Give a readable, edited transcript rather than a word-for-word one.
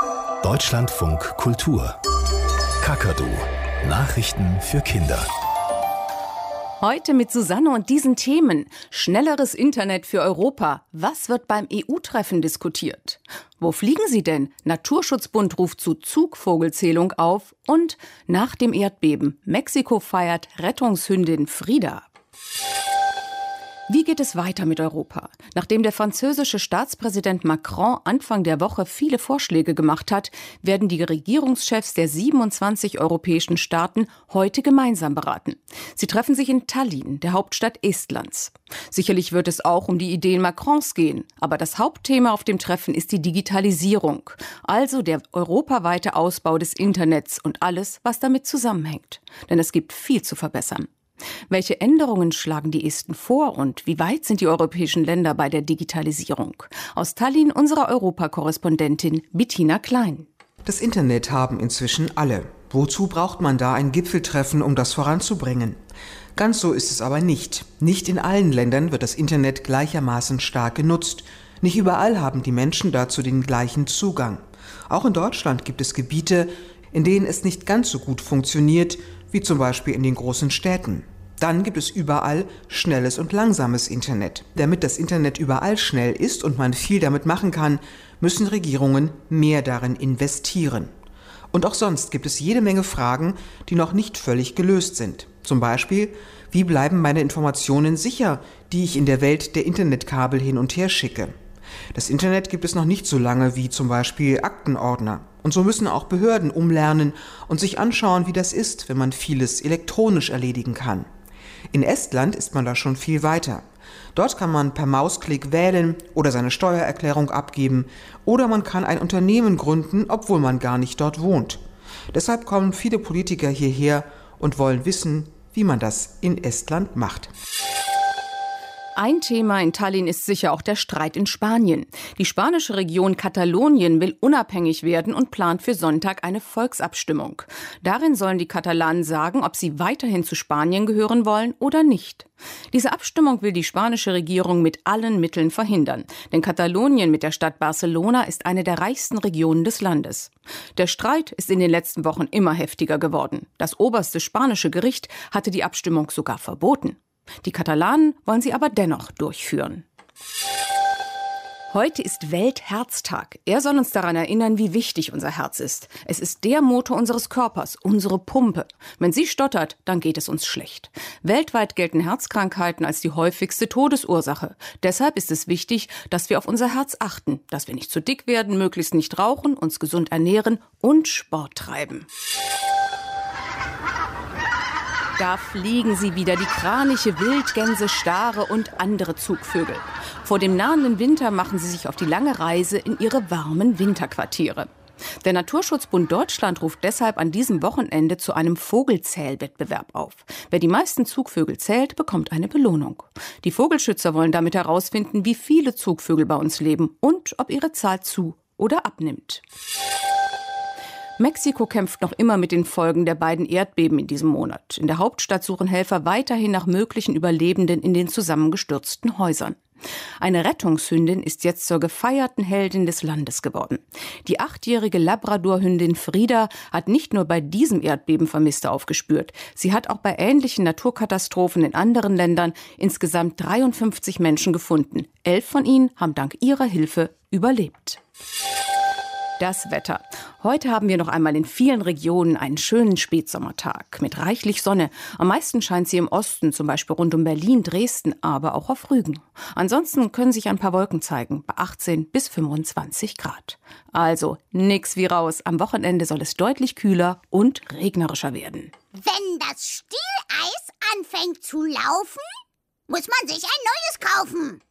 Deutschlandfunk Kultur. Kakadu. Nachrichten für Kinder. Heute mit Susanne und diesen Themen. Schnelleres Internet für Europa. Was wird beim EU-Treffen diskutiert? Wo fliegen Sie denn? Naturschutzbund ruft zu Zugvogelzählung auf. Und nach dem Erdbeben. Mexiko feiert Rettungshündin Frida. Wie geht es weiter mit Europa? Nachdem der französische Staatspräsident Macron Anfang der Woche viele Vorschläge gemacht hat, werden die Regierungschefs der 27 europäischen Staaten heute gemeinsam beraten. Sie treffen sich in Tallinn, der Hauptstadt Estlands. Sicherlich wird es auch um die Ideen Macrons gehen, aber das Hauptthema auf dem Treffen ist die Digitalisierung, also der europaweite Ausbau des Internets und alles, was damit zusammenhängt. Denn es gibt viel zu verbessern. Welche Änderungen schlagen die Esten vor und wie weit sind die europäischen Länder bei der Digitalisierung? Aus Tallinn unsere Europakorrespondentin Bettina Klein. Das Internet haben inzwischen alle. Wozu braucht man da ein Gipfeltreffen, um das voranzubringen? Ganz so ist es aber nicht. Nicht in allen Ländern wird das Internet gleichermaßen stark genutzt. Nicht überall haben die Menschen dazu den gleichen Zugang. Auch in Deutschland gibt es Gebiete, in denen es nicht ganz so gut funktioniert, wie zum Beispiel in den großen Städten. Dann gibt es überall schnelles und langsames Internet. Damit das Internet überall schnell ist und man viel damit machen kann, müssen Regierungen mehr darin investieren. Und auch sonst gibt es jede Menge Fragen, die noch nicht völlig gelöst sind. Zum Beispiel, wie bleiben meine Informationen sicher, die ich in der Welt der Internetkabel hin und her schicke? Das Internet gibt es noch nicht so lange wie zum Beispiel Aktenordner. Und so müssen auch Behörden umlernen und sich anschauen, wie das ist, wenn man vieles elektronisch erledigen kann. In Estland ist man da schon viel weiter. Dort kann man per Mausklick wählen oder seine Steuererklärung abgeben oder man kann ein Unternehmen gründen, obwohl man gar nicht dort wohnt. Deshalb kommen viele Politiker hierher und wollen wissen, wie man das in Estland macht. Ein Thema in Tallinn ist sicher auch der Streit in Spanien. Die spanische Region Katalonien will unabhängig werden und plant für Sonntag eine Volksabstimmung. Darin sollen die Katalanen sagen, ob sie weiterhin zu Spanien gehören wollen oder nicht. Diese Abstimmung will die spanische Regierung mit allen Mitteln verhindern. Denn Katalonien mit der Stadt Barcelona ist eine der reichsten Regionen des Landes. Der Streit ist in den letzten Wochen immer heftiger geworden. Das oberste spanische Gericht hatte die Abstimmung sogar verboten. Die Katalanen wollen sie aber dennoch durchführen. Heute ist Weltherztag. Er soll uns daran erinnern, wie wichtig unser Herz ist. Es ist der Motor unseres Körpers, unsere Pumpe. Wenn sie stottert, dann geht es uns schlecht. Weltweit gelten Herzkrankheiten als die häufigste Todesursache. Deshalb ist es wichtig, dass wir auf unser Herz achten, dass wir nicht zu dick werden, möglichst nicht rauchen, uns gesund ernähren und Sport treiben. Da fliegen sie wieder, die Kraniche, Wildgänse, Stare und andere Zugvögel. Vor dem nahenden Winter machen sie sich auf die lange Reise in ihre warmen Winterquartiere. Der Naturschutzbund Deutschland ruft deshalb an diesem Wochenende zu einem Vogelzählwettbewerb auf. Wer die meisten Zugvögel zählt, bekommt eine Belohnung. Die Vogelschützer wollen damit herausfinden, wie viele Zugvögel bei uns leben und ob ihre Zahl zu- oder abnimmt. Mexiko kämpft noch immer mit den Folgen der beiden Erdbeben in diesem Monat. In der Hauptstadt suchen Helfer weiterhin nach möglichen Überlebenden in den zusammengestürzten Häusern. Eine Rettungshündin ist jetzt zur gefeierten Heldin des Landes geworden. Die 8-jährige Labradorhündin Frida hat nicht nur bei diesem Erdbeben Vermisste aufgespürt. Sie hat auch bei ähnlichen Naturkatastrophen in anderen Ländern insgesamt 53 Menschen gefunden. 11 von ihnen haben dank ihrer Hilfe überlebt. Das Wetter. Heute haben wir noch einmal in vielen Regionen einen schönen Spätsommertag mit reichlich Sonne. Am meisten scheint sie im Osten, zum Beispiel rund um Berlin, Dresden, aber auch auf Rügen. Ansonsten können sich ein paar Wolken zeigen, bei 18 bis 25 Grad. Also nix wie raus. Am Wochenende soll es deutlich kühler und regnerischer werden. Wenn das Stieleis anfängt zu laufen, muss man sich ein neues kaufen.